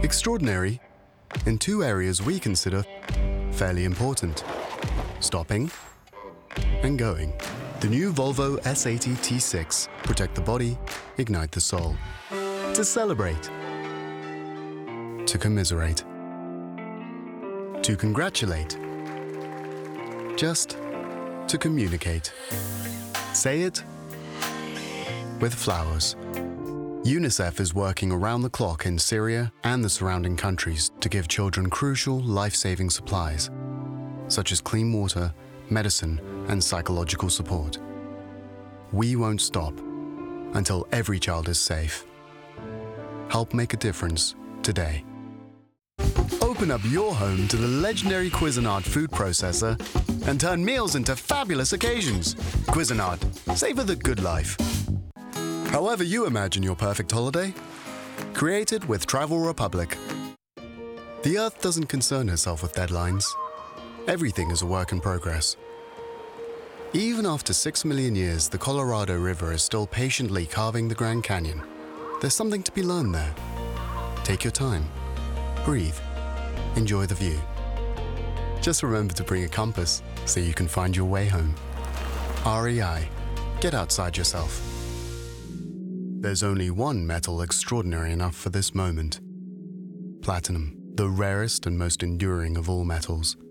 Extraordinary in two areas we consider fairly important: stopping and going. The new Volvo S80 T6. Protect the body, ignite the soul. To celebrate. To commiserate. To congratulate. Just to communicate. Say it with flowers. UNICEF is working around the clock in Syria and the surrounding countries to give children crucial life-saving supplies, such as clean water, medicine, and psychological support. We won't stop until every child is safe. Help make a difference today. Open up your home to the legendary Cuisinart food processor and turn meals into fabulous occasions. Cuisinart, savor the good life. However you imagine your perfect holiday, create it with Travel Republic. The Earth doesn't concern herself with deadlines. Everything is a work in progress. Even after 6 million years, the Colorado River is still patiently carving the Grand Canyon. There's something to be learned there. Take your time. Breathe. Enjoy the view. Just remember to bring a compass so you can find your way home. REI. Get outside yourself. There's only one metal extraordinary enough for this moment. Platinum, the rarest and most enduring of all metals.